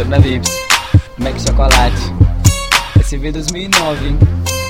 Estrona Vips, Mac Chocolate, SV 2009, hein?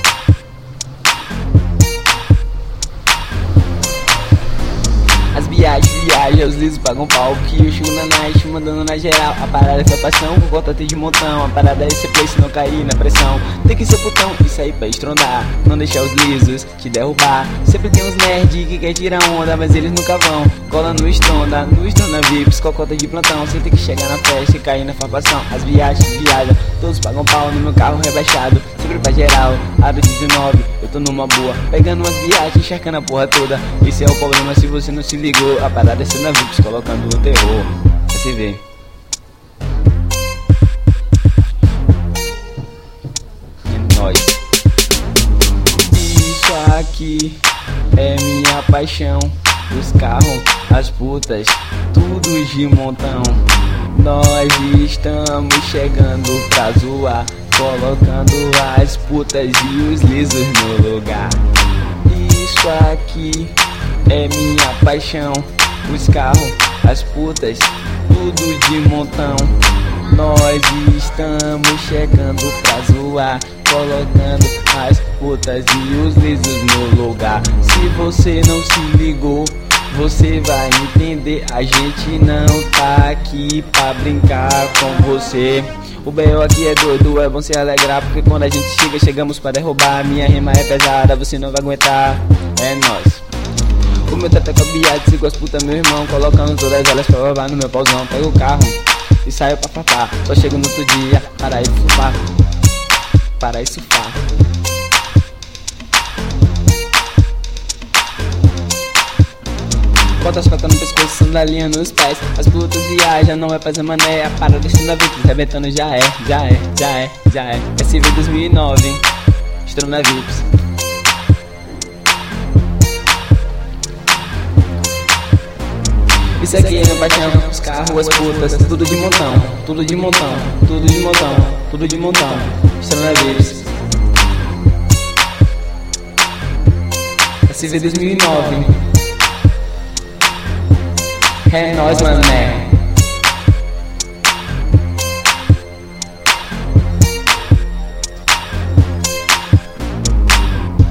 As viagens, os lisos pagam pau. Que eu chego na night, mandando na geral. A parada foi paixão, com contato de montão. A parada é ser play, se não cair na pressão. Tem que ser putão e sair pra estrondar. Não deixar os lisos te derrubar. Sempre tem uns nerd que quer tirar onda, mas eles nunca vão. Cola no Estrona Vips, cocota de plantão. Você tem que chegar na festa e cair na farpação. As viagens, todos pagam pau no meu carro rebaixado. Sempre pra geral, aro 19, eu tô numa boa. Pegando umas viagens, encharcando a porra toda. Esse é o problema se você não se ligou. A parada é Estrona Vips, colocando o terror. Pra se ver. É nóis. Isso aqui é minha paixão. Os carros, as putas, tudo de montão. Nós estamos chegando pra zoar, colocando as putas e os lisos no lugar. Isso aqui é minha paixão. Os carros, as putas, tudo de montão. Nós estamos chegando pra zoar, colocando as putas e os lisos no lugar. Se você não se ligou, você vai entender. A gente não tá aqui pra brincar com você. O B.O. aqui é doido, é bom se alegrar, porque quando a gente chega, chegamos pra derrubar. Minha rima é pesada, você não vai aguentar. É nóis. O meu teto é cobiado, sigo as putas, meu irmão, colocando todas elas pra levar no meu pauzão. Pego o carro e saio pra farpar. Só chego no outro dia, para e surfar. Para e surfar. Bota as patas no pescoço, sandalinha nos pés. As putas viajam, não é fazer mané. A parada de Estrona Vips, rebentando já é. SV 2009, hein? Estrona Vips. Isso aqui é minha paixão, os carros, as putas, tudo de montão, tudo de montão, tudo de montão, tudo de montão. Estrona Vips. SV 2009. É nóis, mané.